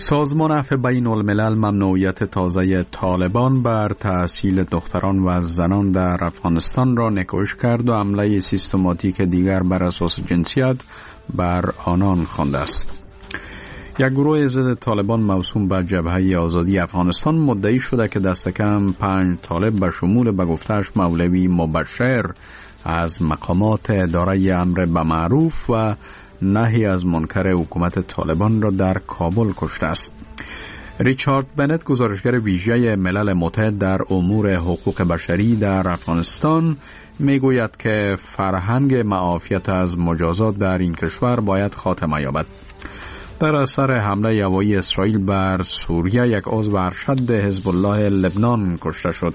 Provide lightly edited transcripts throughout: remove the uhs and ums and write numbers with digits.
سازمان عفو بین الملل ممنوعیت تازه طالبان بر تحصیل دختران و زنان در افغانستان را نکوش کرد و حمله سیستماتیک دیگر بر اساس جنسیت بر آنان خوانده است. یک گروه ضد طالبان موسوم به جبهه آزادی افغانستان مدعی شده که دست کم 5 طالب به شمول به گفته‌اش مولوی مبشر از مقامات اداره امر به معروف و نهی از منکر حکومت طالبان را در کابل کشته است. ریچارد بنت، گزارشگر ویژه ملل متحد در امور حقوق بشری در افغانستان، میگوید که فرهنگ معافیت از مجازات در این کشور باید خاتمه یابد. در اثر حمله هوایی اسرائیل بر سوریه یک عضو ارشد حزب الله لبنان کشته شد.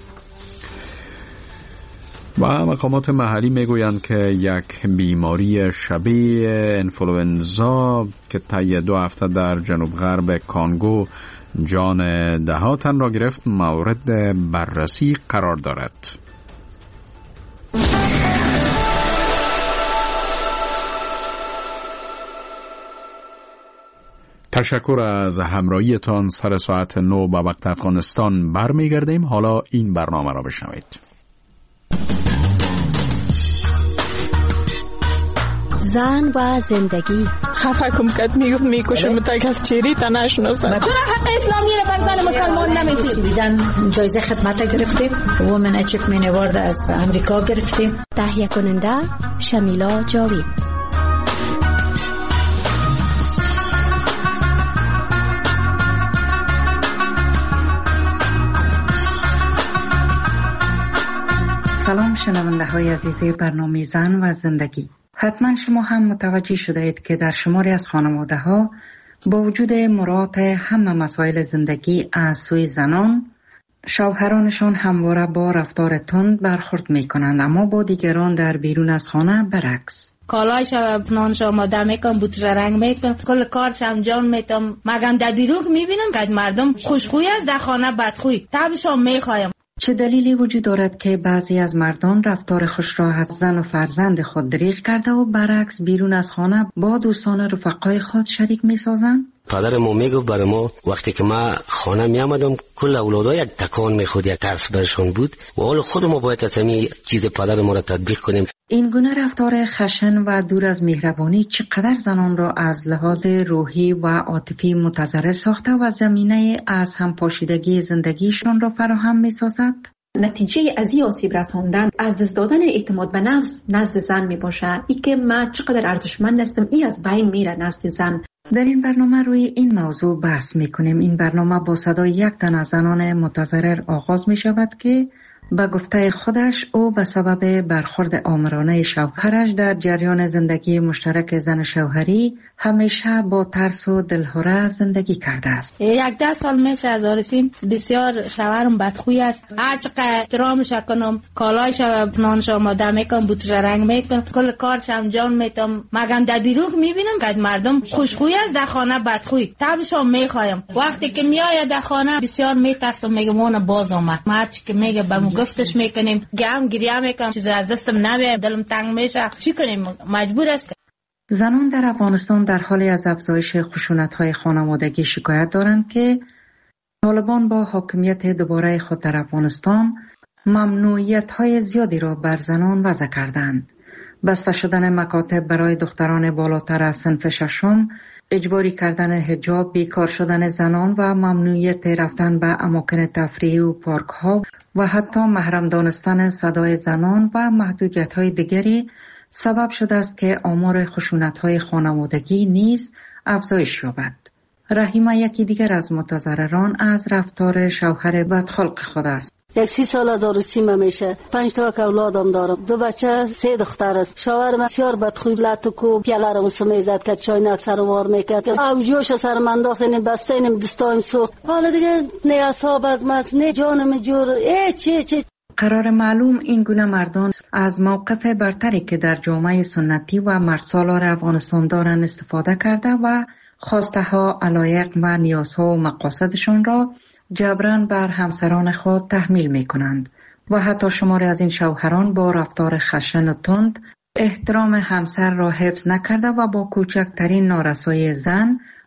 و مقامات محلی میگویند که یک بیماری شبیه انفلوئنزا که طی 2 هفته در جنوب غرب کانگو جان 10 تن را گرفت مورد بررسی قرار دارد. تشکر از همراهیتان. سر ساعت 9 به وقت افغانستان برمیگردیم. حالا این برنامه را بشنوید. زن و زندگی. خفه کم کد میکشم تا از چیری تا نشناسم. چرا حق اسلامی را بر زن مسلمان نمیدید؟ جایزه خدمت گرفتیم. وومن اچیومنت اوارد از امریکا گرفتیم. تهیه کننده شمیلا جاوید. سلام شنونده های عزیز برنامه زن و زندگی. حتما شما هم متوجه شده اید که در شماری از خانواده ها با وجود مراعات همه مسائل زندگی از سوی زنان، شوهرانشان همواره با رفتار تند برخورد می کنند، اما با دیگران در بیرون از خانه برعکس. کالایش نانش آماده میکنم، بوتش رنگ میکنم، کل کارش انجام میدم. مگم در بیرون میبینم که مردم خوشخوی است، در خانه بدخوی. تبشان میخوایم. چه دلیلی وجود دارد که بعضی از مردان رفتار خوش را از زن و فرزند خود دریغ کرده و برعکس بیرون از خانه با دوستان و رفقای خود شریک می سازند؟ پدرمو میگفت برای ما وقتی که ما خانه می آمدم کل اولادها یک تکان میخورد، یک ترس برشان بود و حالا خودمو باید تمی چیز پدر ما را تطبیق کنیم. این گونه رفتار خشن و دور از مهربانی چقدر زنان را از لحاظ روحی و عاطفی متضرر ساخته و زمینه از هم پاشیدگی زندگیشان را فراهم می سازد؟ نتیجه از این آسیب رساندن از دست دادن اعتماد به نفس نزد زن می باشه. ای که من چقدر ارزشمند هستم ای از بین میره نزد زن. در این برنامه روی این موضوع بحث می کنیم. این برنامه با صدای یک تن از زنان متضرر آغاز می شود که به گفته خودش او به سبب برخورد آمرانه شوهرش در جریان زندگی مشترک زن شوهری همیشه با ترس و دلهره زندگی کرده است. 11 سال میشه از آرسیم. بسیار شوهرم بدخوی است. هرچقدر احترامش کنم، کالایش نانش آماده میکنم، بوتش رنگ میکنم، کل کارش انجام میدم. مگم در بیرون میبینم که مردم خوشخوی است، در خانه بدخوی. تبشان میخوایم. وقتی که میآید در خانه بسیار میترسم، میگم اون باز آمد. مرچی که میگه بهم گفتش میکنیم، گم گریه میکنم، چیزی از دستم نمیاد، دلم تنگ میشه. چی کنیم؟ مجبور است. زنان در افغانستان در حالی از افزایش خشونت‌های خانوادگی شکایت دارند که طالبان با حاکمیت دوباره خود در افغانستان ممنوعیت‌های زیادی را بر زنان وضع کردند. بسته شدن مکاتب برای دختران بالاتر از صنف 6، اجباری کردن حجاب، بیکار شدن زنان و ممنوعیت رفتن به اماکن تفریحی و پارک‌ها و حتی محرم دانستن صدای زنان و محدودیت‌های دیگری سبب شده است که آمار خشونت‌های خانوادگی نیز افزایش یابد. رحیمه یکی دیگر از متضرران از رفتار شوهر بدخلق خود است. 30 سال از عروسیم میشه. 5 تا اولادم دارم. 2 بچه، 3 دختر است. شوهر من بسیار بدخوی لطکو پیاله رو سمیزد که چای سر وار میکرد. او جوش سر من انداختن بستینم دستایم سوخت. حالا دیگه نه اعصاب از مس نه جانم جور. چی قرار معلوم این گونه مردان از موقف برتری که در جامعه سنتی و مردسالار افغانستان دارند استفاده کرده و خواسته ها، علایق و نیازها و مقاصدشان را جبران بر همسران خود تحمیل می کنند و حتی شماری از این شوهران با رفتار خشن و تند احترام همسر را حفظ نکرده و با کوچکترین نارسایی زن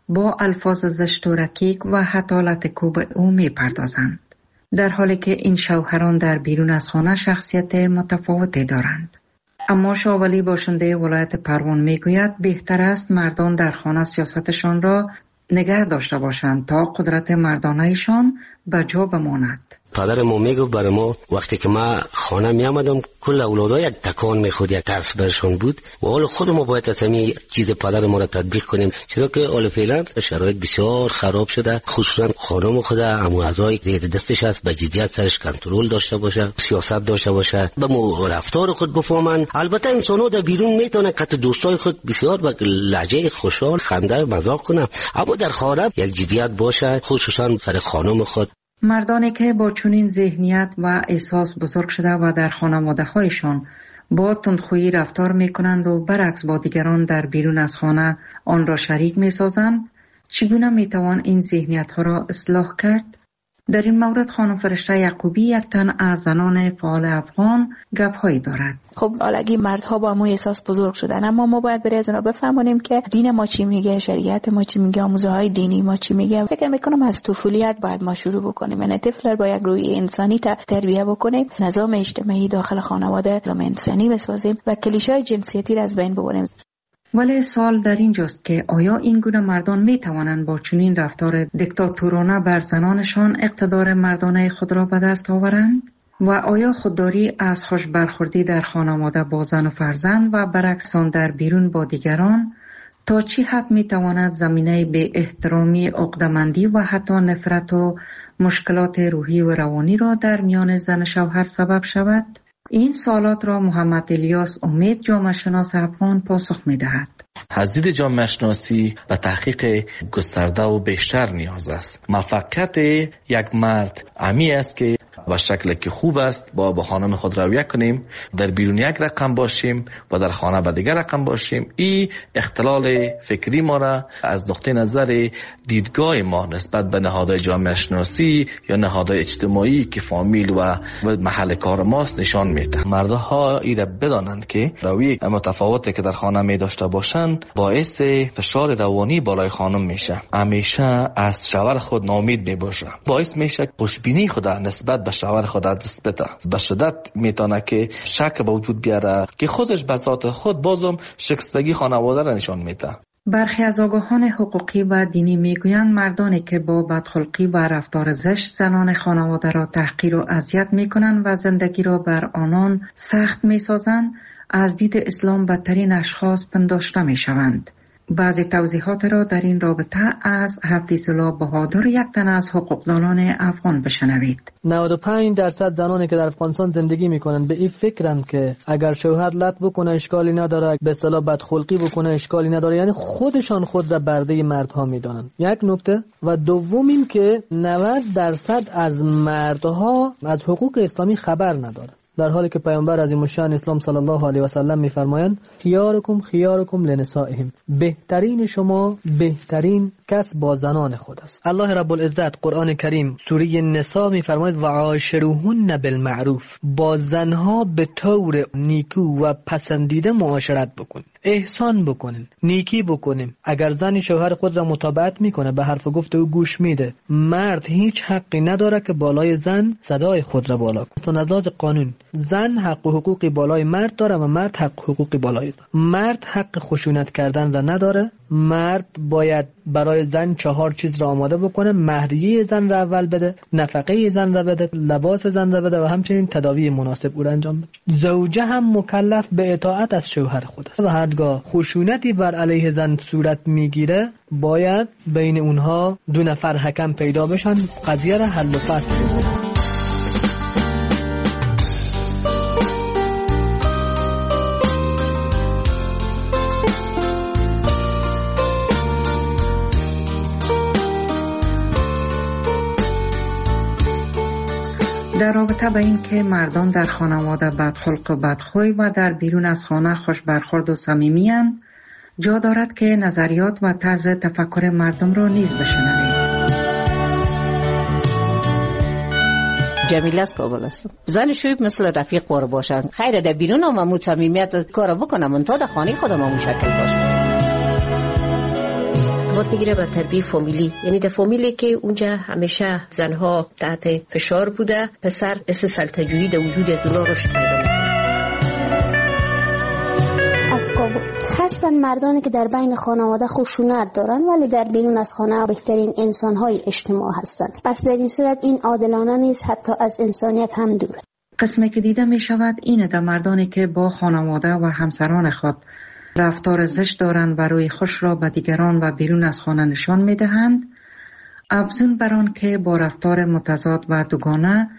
با الفاظ زشت و رکیک و حتالت کوب او می پردازند. در حالی که این شوهران در بیرون از خانه شخصیت متفاوتی دارند. اما شاولی باشنده ولایت پروان می گوید بهتر است مردان در خانه سیاستشان را نگه داشته باشند تا قدرت مردانهشان به جا بماند. پدر ما میگفت برای ما وقتی که ما خانه می آمدم کل اولادها یک تکان میخورد، یک ترس برشان بود و حال خود ما باید تمی چیز پدر ما را تطبیق کنیم، چرا که حال فعلا شرایط بسیار خراب شده. خصوصا خانم خود امو اعضای دیگه دستش هست به جدیت سرش کنترل داشته باشه، سیاست داشته باشه، به مو رفتار خود بفهمن. البته انسان‌ها در بیرون میتونه حتی دوستای خود بسیار با لهجه خوشحال خنده مذاق کنه، اما در خانه یک جدیت باشه، خصوصا سر خانم خود. مردانی که با چنین ذهنیت و احساس بزرگ شده و در خانواده‌هایشان با تندخویی رفتار می‌کنند و برعکس با دیگران در بیرون از خانه آن را شریک می‌سازند، چگونه می‌توان این ذهنیت‌ها را اصلاح کرد؟ در این مورد خانم فرشته یعقوبی یک تن از زنان فعال افغان گپ‌هایی دارد. خب الگی مردها با ما احساس بزرگ شدن، اما ما باید برای از اونا بفهمونیم که دین ما چی میگه، شریعت ما چی میگه، آموزه های دینی ما چی میگه. فکر میکنم از طفولیت باید ما شروع بکنیم، یعنی طفل با یک روی انسانی تربیت بکنیم، نظام اجتماعی داخل خانواده نظام انسانی بسازیم و کلیشه‌های جنسیتی را از بین ببریم. ولی سوال در اینجاست که آیا این گونه مردان می توانند با چنین رفتار دیکتاتورانه بر زنانشان اقتدار مردانه خود را به دست آورند؟ و آیا خودداری از خوش برخوردی در خانواده با زن و فرزند و برعکس آن در بیرون با دیگران تا چی حد می تواند زمینه به احترامی، عقده‌مندی و حتی نفرت و مشکلات روحی و روانی را در میان زن و شوهر سبب شود؟ این سوالات را محمد الیاس امید جامعه شناس افغان پاسخ می دهد. از دید جامعه شناسی و تحقیق گسترده و بیشتر نیاز است. موفقیت یک مرد امی است که و شکل که خوب است با خانم خود رویه کنیم، در بیرون یک رقم باشیم و در خانه به دیگر رقم باشیم. این اختلال فکری ما را از نقطه نظر دیدگاه ما نسبت به نهادهای جامعه شناسی یا نهادهای اجتماعی که فامیل و محل کار ماست نشان میده. مردها ایره بدانند که رویه متفاوتی که در خانه می داشته باشند باعث فشار روانی بالای خانم میشه، همیشه از شوهر خود ناامید می باشه، باعث میشه خوشبینی خود نسبت به شوهر خود از دست بده، به شدت میتونه که شک به وجود بیاره که خودش به ذات خود بازم شکستگی خانواده را نشان میده. برخی از آگاهان حقوقی و دینی میگویند مردانی که با بدخلقی و رفتار زشت زنان خانواده را تحقیر و اذیت میکنند و زندگی را بر آنان سخت میسازند، از دید اسلام بدترین اشخاص پنداشته میشوند. بعضی توضیحات را در این رابطه از حفیظ الله بهادر، یک تن از حقوقدانان افغان، بشنوید. 95% زنانی که در افغانستان زندگی میکنند به این فکرند که اگر شوهر لط بکنه اشکالی نداره، به اصطلاح بدخلقی بکنه اشکالی نداره، یعنی خودشان خود را برده مردها میدانند. یک نکته. و دوم این که 90% از مردها از حقوق اسلامی خبر ندارند، در حالی که پیامبر عظیم الشان اسلام صلی الله علیه و سلم میفرمایند خیارکم لنسائهم، بهترین شما بهترین کس با زنان خود است. الله رب العزت قرآن کریم سوره نساء میفرماید و عاشروهن بالمعروف، با زنها به طور نیکو و پسندیده معاشرت بکن، احسان بکنین، نیکی بکنین. اگر زن شوهر خود را مطابقت میکنه، به حرف گفت او گوش میده، مرد هیچ حقی نداره که بالای زن صدای خود را بالا کنه. از لحاظ قانون زن حق و حقوقی بالای مرد داره و مرد حق و حقوقی بالای زن. مرد حق خشونت کردن را نداره. مرد باید برای زن 4 چیز را آماده بکنه: مهریه زن را اول بده، نفقه زن را بده، لباس زن را بده و همچنین تداوی مناسب او را انجام بده. زوجه هم مکلف به اطاعت از شوهر خود است و هرگاه خشونتی بر علیه زن صورت میگیره باید بین اونها 2 نفر حکم پیدا بشن، قضیه را حل و فصل کنن. در رابطه با این که مردان در خانواده بدخلق و بدخوی و در بیرون از خانه خوش برخورد و صمیمی‌اند، جا دارد که نظریات و طرز تفکر مردم را نیز بشنویم. جمیله از کابل است. زن شویب مثل رفیق بار باشن. خیر در بیرون هم امو صمیمیت کار بکنم، من تا در خانه خودم امو شکل باشم. ارتباط میگیره به تربیت فامیلی، یعنی در فامیلی که اونجا همیشه زنها تحت فشار بوده، پسر سلطه‌جویی در وجود از اونا رشد پیدا میکنه. از کابل هستن مردانی که در بین خانواده خشونت دارن ولی در بیرون از خانه بهترین انسان‌های اجتماع هستند. پس در این صورت این عادلانه نیست، حتی از انسانیت هم دور. قسمی که دیده می شود اینه در مردانی که با خانواده و همسران خود رفتار زشت دارند و روی خوش را به دیگران و بیرون از خانه نشان می دهند، افزون بر آن که با رفتار متضاد و دوگانه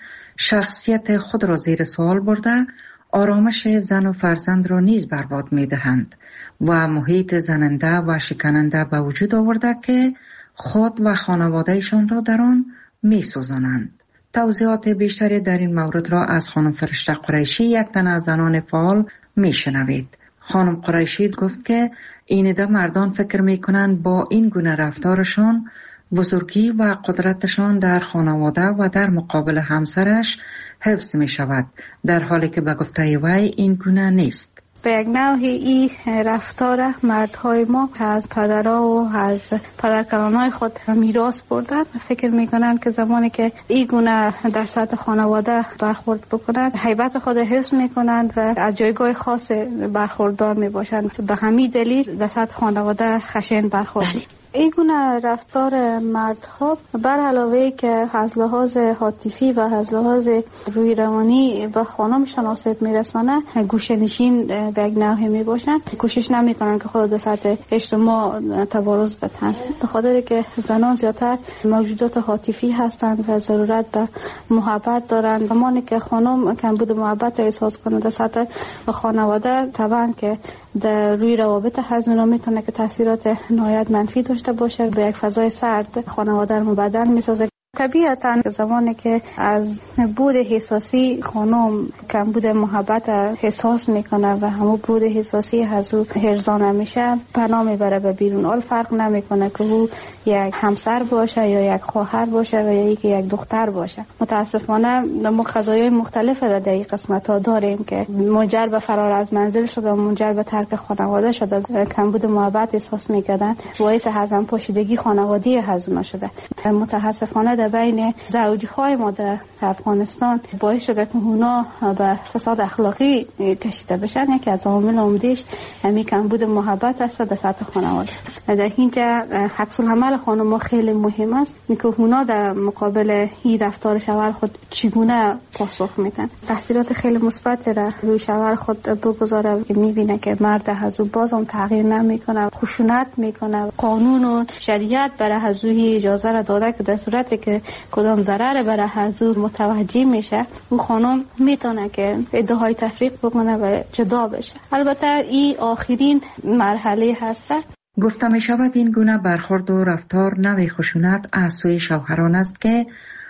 شخصیت خود را زیر سوال برده، آرامش زن و فرزند را نیز برباد می دهند و محیط زننده و شکننده به وجود آورده که خود و خانوادهشان را در آن می سوزانند. توضیحات بیشتری در این مورد را از خانم فرشته قریشی، یک تن از زنان فعال، می شنوید. خانم قریشی گفت که اینده مردان فکر می کنند با این گونه رفتارشان بزرگی و قدرتشان در خانواده و در مقابل همسرش حفظ می شود، در حالی که به گفته وی این گونه نیست. به یک نوعی این رفتار مردهای ما از پدرها و از پدرکلانهای خود میراث بردن. فکر میکنن که زمانی که این گونه در سطح خانواده برخورد بکنند هیبت خود حفظ میکنند و از جایگاه خاص برخوردار میباشند. به همین دلیل در سطح خانواده خشن برخورد. این گونه رفتار مردها بر علاوه که از لحاظ عاطفی و از لحاظ روی روانی به خانمشان آسیب میرسانه، گوشه‌نشین به یک نوعی میباشند. کوشش نمیکنن که خود در سطح اجتماع تبارز بدن، به خاطر که زنان زیادتر موجودات عاطفی هستند و ضرورت به محبت دارند. زمانی که خانم کمبود محبت احساس کنه در سطح خانواده، طبعا که در روی روابط هزینه میتونه که تاثیرات نهایت منفی داشته باشه، به یک فضای سرد خانواده رو مبدل میسازه. طبیعتاً زمانی که از بود احساسی خانم کمبود محبت احساس میکنه و همون بود احساسی از او هرزانه میشه، پناه میبره به بیرون. اول فرق نمیکنه که او یک همسر باشه یا یک خواهر باشه و یا یک دختر باشه. متاسفانه ما قضایای مختلف را در این قسمت ها داریم که منجر به فرار از منزل شده، منجر به ترک خانواده شده، کمبود محبت احساس میکردن، باعث هضم پاشیدگی خانوادگی هزینه شده. متاسفانه در بین زوجهای ما در افغانستان باعث شده که اونا به فساد اخلاقی کشیده بشن. یکی از عوامل عمده‌اش همین کمبود محبت است در سطح خانواده. در اینجا عکس العمل خانم‌ها خیلی مهم است که اونا در مقابل این رفتار شوهر خود چگونه پاسخ میدن. تاثیرات خیلی مثبت را روی شوهر خود بگذاره که میبینه که مرد از او بازم تغییر نمیکنه، خشونت میکنه. قانون و شریعت برای از او اجازه را داده که در صورتی که کدام ضرر برای حضور متوجه میشه، اون خانم میتونه که ادعای تفریق بکنه و جدا بشه. البته این آخرین مرحله هست. گفته می شود این گونه برخورد و رفتار نوع خشونت از سوی شوهران است که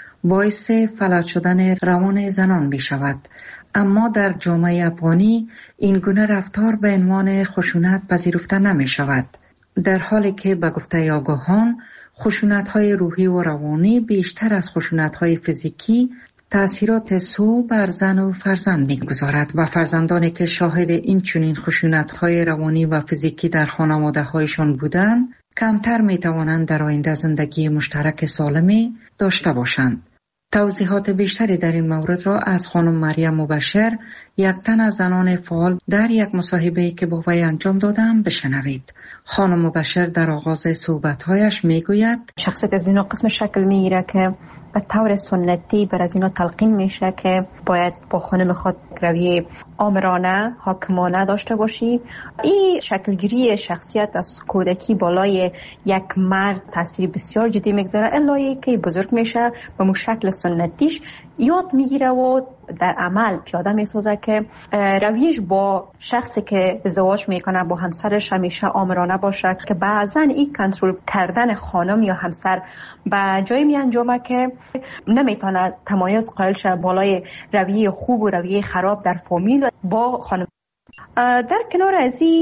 باعث فلج شدن روان زنان می شود. اما در جامعه افغانی این گونه رفتار به عنوان خشونت پذیرفته نمی شود، در حالی که به گفته آگاهان خشونت‌های روحی و روانی بیشتر از خشونت‌های فیزیکی تأثیرات سو بر زن و فرزند می‌گذارد و فرزندانی که شاهد این چنین خشونت‌های روانی و فیزیکی در خانواده‌هایشان بودند کمتر می‌توانند در آینده زندگی مشترک سالمی داشته باشند. توضیحات بیشتری در این مورد را از خانم مریم مبشر، یک تن از زنان فعال، در یک مصاحبه‌ای که با وی انجام دادم بشنوید. خانم مبشر در آغاز صحبت‌هایش میگوید شخصیت از اینا قسم شکل میگیره که به طور سنتی بر از اینا تلقین میشه که باید با خانم خود رویه آمرانه، حاکمانه داشته باشی. این شکلگیری شخصیت از کودکی بالای یک مرد تاثیر بسیار جدی میگذاره، الایی که بزرگ میشه به مو شکل سنتیش یاد میگیره و در عمل پیاده میسازه که رویش با شخصی که ازدواج میکنه با همسرش همیشه آمرانه باشه، که بعضا این کنترل کردن خانم یا همسر به جایی می انجامه که نمیتونه تمایز قائل شه بالای رویه خوب و رویه خراب در فامیل با خانم. در کنار از این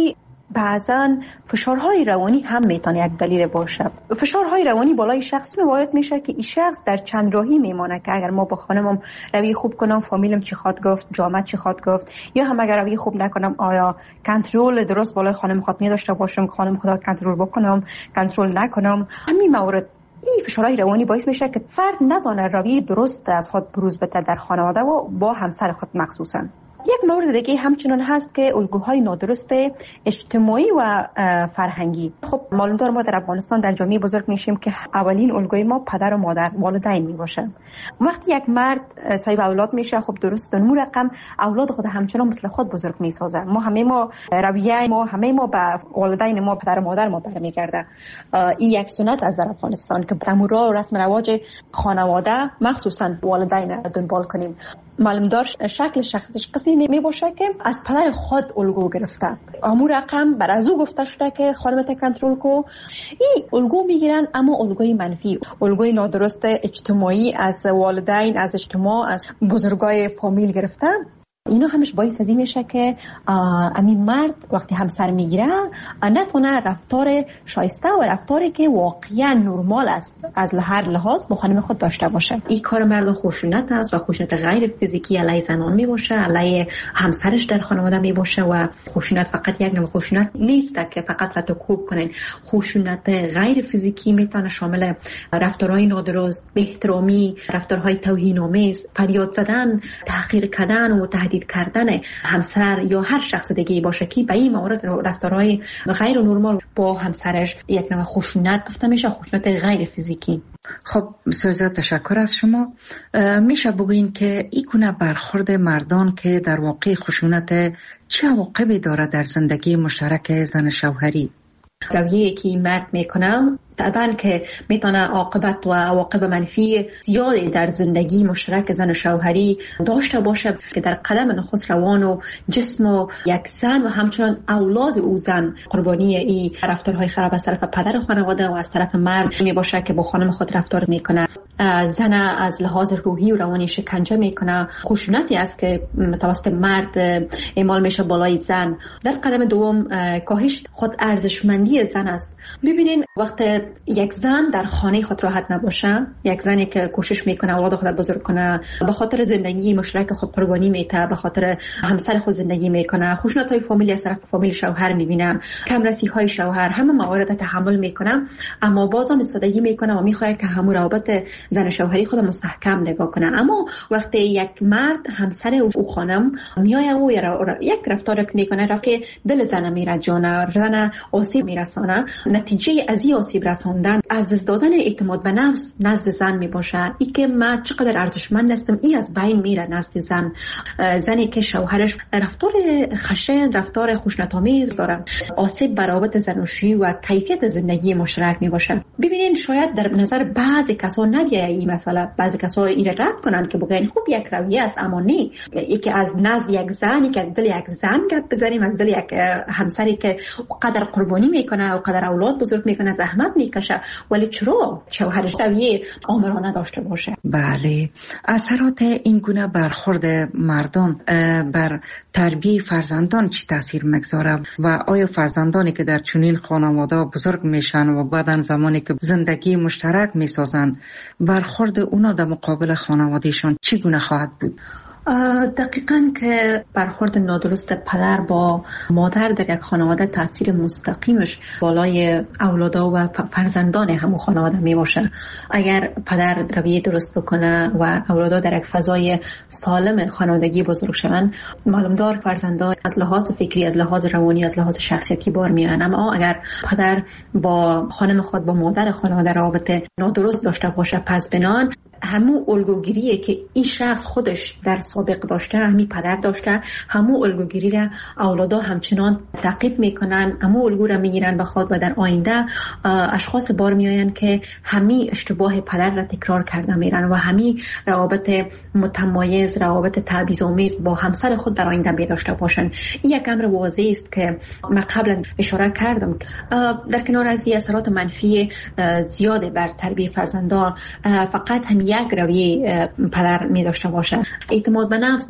بعضا فشارهای روانی هم میتونه یک دلیل باشه. فشارهای روانی بالای شخصی وارد میشه که این شخص در چند راهی میمانه که اگر ما با خانمم روی خوب کنم فامیلم چی خواد گفت، جامعه چی خواد گفت، یا هم اگر روی خوب نکنم آیا کنترل درست بالای خانم خود داشته باشم، خانم خدا کنترل بکنم، کنترل نکنم. همین موارد این فشارهای روانی باعث میشه که فرد ندانه روی درست از خود بروز بده در خانواده و با همسر خود مخصوصا. یک مورد دیگه همچنان هست که الگوهای نادرست اجتماعی و فرهنگی. خب معلوم دار ما در افغانستان در جامعه بزرگ میشیم که اولین الگوی ما پدر و مادر والدین میباشه. وقتی یک مرد صاحب اولاد میشه خب درست اون رقم اولاد خود همچنان مثل خود بزرگ میسازه. ما رویه ما به والدین ما پدر و مادر ما برمیگرده. این یک سنت از در افغانستان که تمورا و رسم رواج خانواده مخصوصا والدین دنبال کنیم. معلوم دار شکل شخصیش قسمی می باشه که از پدر خود الگو گرفته. امور رقم بر از او گفته شده که خانمت کنترل کو. این الگو میگیرن اما الگوی منفی، الگوی نادرست اجتماعی از والدین، از اجتماع، از بزرگای فامیل گرفته. اینا همش باعث از این میشه که همین مرد وقتی همسر میگیره نتونه رفتار شایسته و رفتاری که واقعا نرمال است از هر لحاظ با خانم خود داشته باشه. این کار مردان خشونت است و خشونت غیر فیزیکی علیه زنان میباشه، علیه همسرش در خانواده میباشه. و خشونت فقط یک نوع خشونت نیست که فقط رد و کوب کنین. خشونت غیر فیزیکی میتونه شامل رفتارهای نادرست، بی‌احترامی، رفتارهای توهین‌آمیز، فریاد زدن، تحقیر کردن و تهدید کردن همسر یا هر شخص دیگه باشه که به این موارد رفتارهای غیر نرمال با همسرش یک نوع خشونت گفته میشه، خشونت غیر فیزیکی. خب سوزا تشکر از شما. میشه بگوین که این گونه برخورد مردان که در واقع خشونت چه عواقبی داره در زندگی مشترک زن شوهری؟ رویه‌ای که مرد میکنم طبعا که میتونه عاقبت و عواقب منفی زیادی در زندگی مشترک زن و شوهری داشته باشه که در قدم نخست روان و جسم و یک زن و همچنان اولاد او زن قربانی این رفتارهای خراب از طرف پدر خانواده و از طرف مرد می باشه که با خانم خود رفتار میکنه. زن از لحاظ روحی و روانی شکنجه میکنه. خشونتی است که توسط مرد اعمال میشه بالای زن. در قدم دوم کاهش خود ارزشمندی زن است. ببینین وقتی یک زن در خانه خود راحت نباشه، یک زنی که کوشش میکنه اولاد خود بزرگ کنه، به خاطر زندگی مشترک خود قربانی میده، به خاطر همسر خود زندگی میکنه، خشونت‌های فامیلی از طرف فامیل شوهر میبینه، کمرسی‌های شوهر، همه موارد تحمل میکنه، اما بازم ایستادگی میکنه و میخواد که همون روابط زن شوهری خود مستحکم نگاه کنه. اما وقتی یک مرد همسر او خانم میایه و یک رفتار میکنه که دل زن میره جانه، زن آسیب میرسانه، نتیجه از این آسیب رساندن از دست دادن اعتماد به نفس نزد زن می باشه. ای که من چقدر ارزشمند هستم ای از بین میره نزد زن. زنی که شوهرش رفتار خشن، رفتار خشونت‌آمیز داره، آسیب بر روابط زناشویی و کیفیت زندگی مشترک می باشه. ببینین شاید در نظر بعضی کسا نبیه این مسئله، بعضی کسا این رد کنن که بگن خوب یک رویه است، اما نه. یکی از نزد یک زن، یکی از دل یک زن گپ بزنیم، از دل یک همسری که قدر قربانی میکنه و قدر اولاد بزرگ میکنه، زحمت میکشه، ولی چرا شوهرش رویه آمرانه داشته باشه؟ بله. اثرات این گونه برخورد مردان بر تربیت فرزندان چی تاثیر میگذاره و آیا فرزندانی که در چنین خانواده بزرگ میشن و بعدن زمانی که زندگی مشترک میسازن برخورد اونا در مقابل خانوادهشان چی گونه خواهد بود؟ دقیقاً که برخورد نادرست پدر با مادر در یک خانواده تاثیر مستقیمش بالای اولادا و فرزندان همون خانواده می باشه. اگر پدر رویه درست بکنه و اولادا در یک فضای سالم خانوادگی بزرگ شوند، معلوم دار فرزندان از لحاظ فکری، از لحاظ روانی، از لحاظ شخصیتی بار میان. اما اگر پدر با خانم خود، با مادر خانواده رابطه نادرست داشته باشه، پس بنان همون الگوگیریه که این شخص خودش در سابق داشته، همین پدر داشته، همون الگوگیری را اولادا همچنان تعقیب میکنن، همون الگو را میگیرن به خود و در آینده اشخاص بار میآیند که همین اشتباه پدر را تکرار کرده میرن و همین روابط متمایز، روابط تبعیض‌آمیز با همسر خود در آینده می داشته باشند. این یک امر واضح است که من قبلا اشاره کردم. در کنار از این اثرات منفی زیاد بر تربیت فرزندان، فقط همین یک رویه پدر می داشته باشه. اعتماد به نفس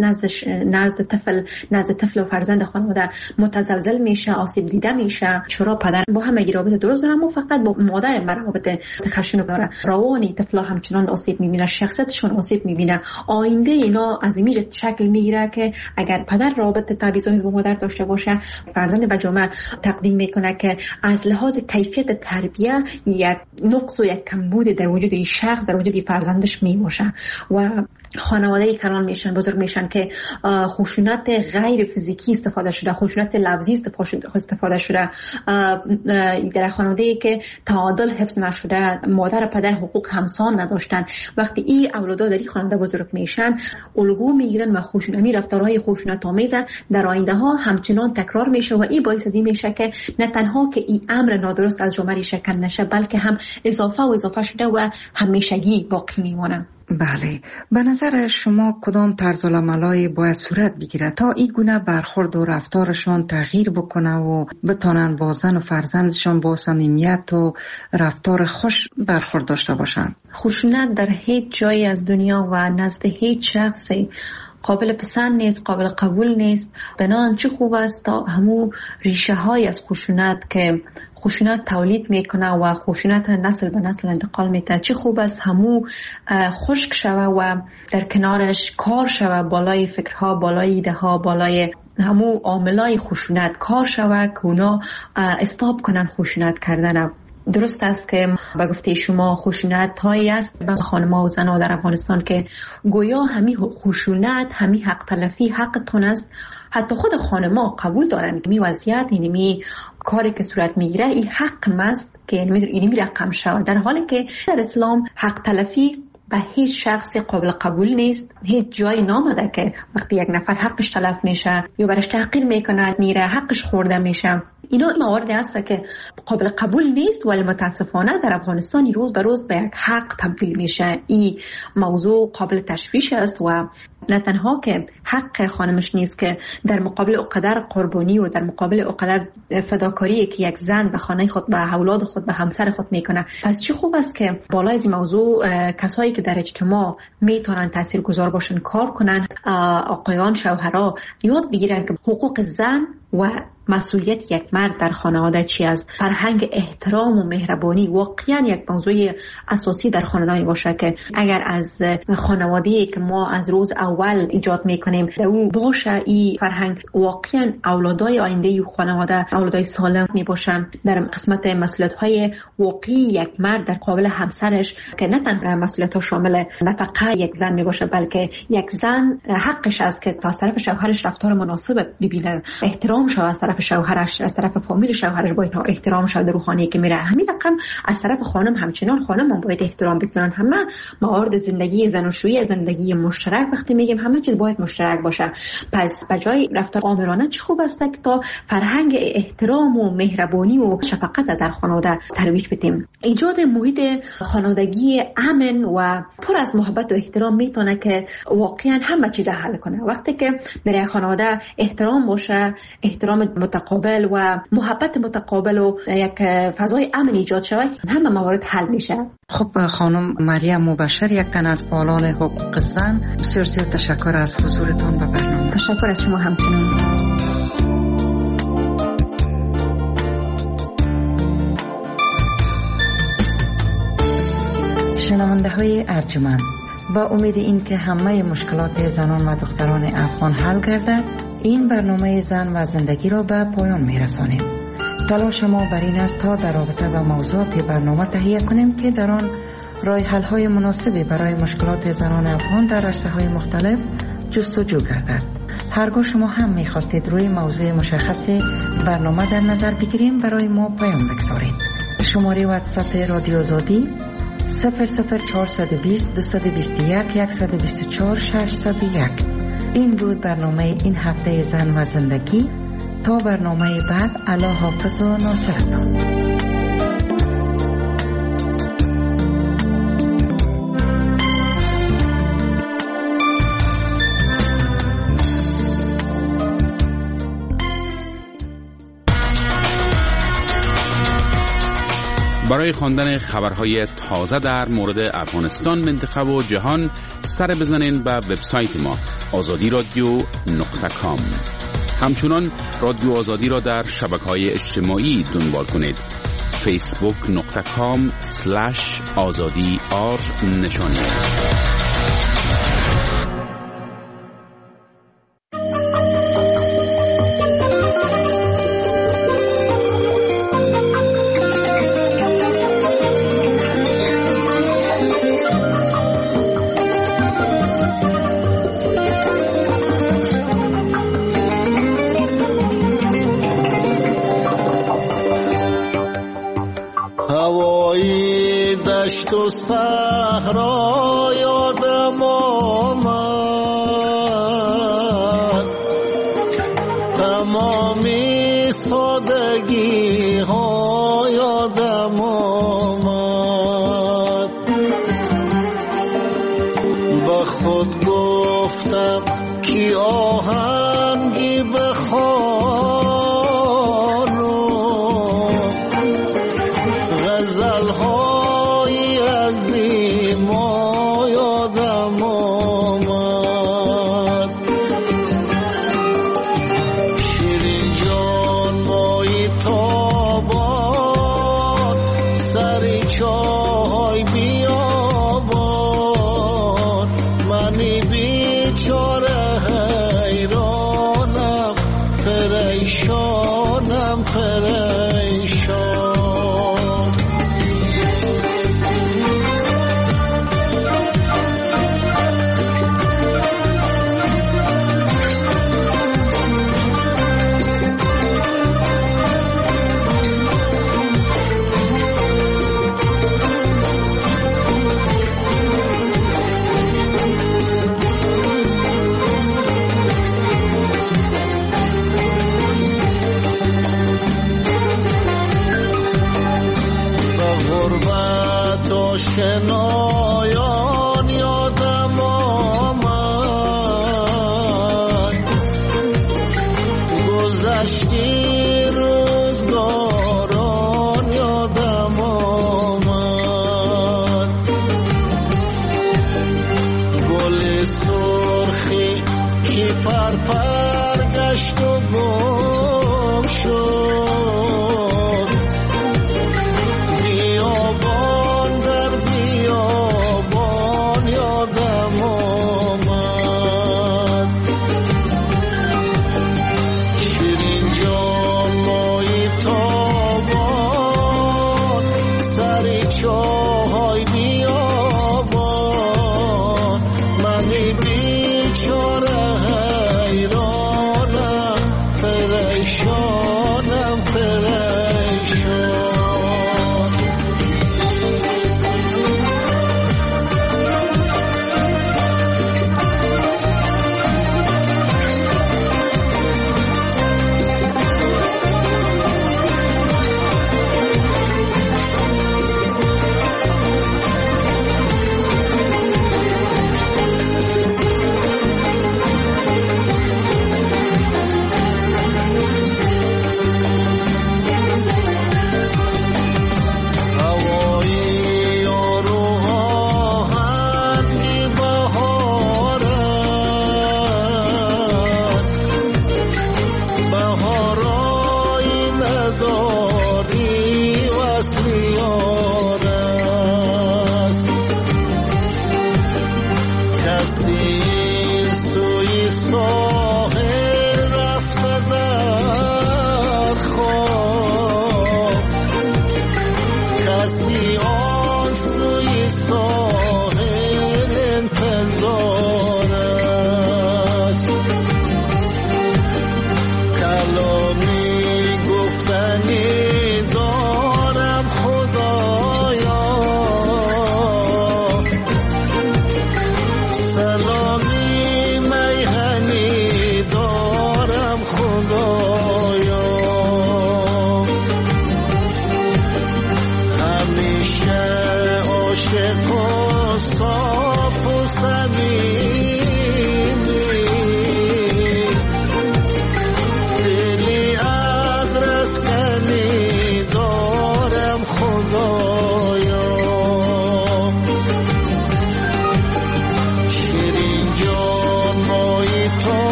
نزد طفل و فرزند خانواده متزلزل میشه، آسیب دیده میشه. چرا پدر با همه رابطه درست داره اما فقط با مادر رابطه خشن داره. روانی طفلا همچنان آسیب میبینه، شخصیتشون آسیب میبینه. آینده اینا از این شکل میگیره که اگر پدر رابطه تبعیض‌آمیز با مادر داشته باشه، فرزند به جامعه تقدیم میکنه که از لحاظ کیفیت تربیه یک نقص و یک کمبود در وجود این شخص، در وجود فرزندش میباشه. و خانواده کلان میشن، بزرگ میشن که خشونت غیر فیزیکی استفاده شده، خشونت لفظی استفاده شده در خانواده که تعادل حفظ نشده، مادر و پدر حقوق همسان نداشتن. وقتی این اولادا در این خانواده بزرگ میشن الگو میگیرن و خشونتی رفتارهای خشونت آمیز در آینده ها همچنان تکرار میشه و این باعث از این میشه که نه تنها که این امر نادرست از جامعه شکل نشه بلکه هم اضافه شده و همیشگی باقی میمونه. بله، به نظر شما کدام طرز العملای باید صورت بگیره تا این گونه برخورد و رفتارشان تغییر بکنه و بتانن با زن و فرزندشان با صمیمیت و رفتار خوش برخورد داشته باشن؟ خشونت در هیچ جایی از دنیا و نزد هیچ شخصی قابل پسند نیست، قابل قبول نیست. بنابراین چه خوب است تا همو ریشه های از خشونت که خشونت تولید میکنه و خشونت نسل به نسل انتقال میده، چه خوب است همو خشک شوه و در کنارش کار شوه، بالای فکرها، بالای ایده ها، بالای همو عاملای خشونت کار شوه که اونا استاپ کنن خشونت کردن. درست است که به گفته شما خشونت هایی است به خانم‌ها و زن‌ها در افغانستان که گویا همی خشونت، همی حق تلفی حقتون است. حتی خود خانم‌ها قبول دارن که می وضعیت اینمی کاری که صورت میگیره این حق است که اینمی رقم شود، در حالی که در اسلام حق تلفی به هیچ شخص قابل قبول نیست. هیچ جایی نامده که وقتی یک نفر حقش تلف میشه یا برش تحقیر میکنه میره حقش خورده میشه. اینا مواردی هست که قابل قبول نیست ولی متاسفانه در افغانستان روز به روز به یک حق تبدیل میشه. این موضوع قابل تشویش است و نه تنها که حق خانمش نیست که در مقابل اقدر قربانی و در مقابل اقدر فداکاری که یک زن به خانه خود، به اولاد خود، به همسر خود میکنه. پس چه خوب است که بالای این موضوع کسایی که در اجتماع میتونن تاثیرگذار باشن کار کنن، آقایان، شوهرها یاد بگیرن که حقوق زن و مسئولیت یک مرد در خانواده چی است. فرهنگ احترام و مهربانی واقعا یک موضوع اساسی در خانواده باشه که اگر از خانواده‌ای که ما از روز اول ایجاد میکنیم در او باشه این فرهنگ، واقعا اولادای آینده خانواده اولادای سالم میباشن. در قسمت مسئولیت‌های واقعی یک مرد در قابل همسرش که نه تنها مسئولیت‌ها شامل نفقه یک زن میباشه بلکه یک زن حقش است که تا طرف شوهرش رفتار مناسب ببینه، احترام شود از طرف شوهرش، از طرف فامیل شوهرش باید احترام شود، روحانی که میره. همین رقم از طرف خانم همچنان خانم هم باید احترام بگذارن. همه موارد زندگی زناشویی، زندگی مشترک وقتی میگیم همه چیز باید مشترک باشه. پس بجای رفتار آمرانه چه خوب است که تا فرهنگ احترام و مهربانی و شفقت در خانواده ترویج بدیم. ایجاد محیط خانوادگی امن و پر از محبت و احترام میتونه که واقعا همه چیز حل کنه. وقتی که در خانواده احترام باشه، احترام متقابل و محبت متقابل و یک فضای امن ایجاد شود، همه موارد حل میشه. خب خانم مریم مبشر، یک تن از فعالان حقوق زن، بسیار تشکر از حضورتان به برنامه. تشکر از شما همچنان. شنونده های ارجمند، با امید این که همه مشکلات زنان و دختران افغان حل گردد، این برنامه زن و زندگی را به پایان می رسانیم. تلاش ما بر این است تا در رابطه با موضوعات برنامه تهیه کنیم که در آن راه حل های مناسبی برای مشکلات زنان افغان در عرصه های مختلف جستجو گردد. هرگاه شما هم می خواستید روی موضوع مشخص برنامه در نظر بگیریم، برای ما پیام بگذارید. شماره واتساپ رادیو آزادی 00420 221 124 601. این بود برنامه این هفته زن و زندگی. تا برنامه بعد، الله حافظ و ناصرتان. برای خواندن خبرهای تازه در مورد افغانستان، منطقه و جهان سر بزنین به وبسایت ما azadiradio.com. همچنان رادیو آزادی را در شبکه‌های اجتماعی دنبال کنید. facebook.com/azadi_r نشانی. تو صحرا یادم آمد، تمامی سادگی ها یادم آمد. به خود گفتم کی آهنگی بخوانم، غزل ها ما یادم آمد. شیرین جان مایی تابان، سری چای بیابان، منی بیچاره حیرانم، پریشانم پریشان. غربت آشنایان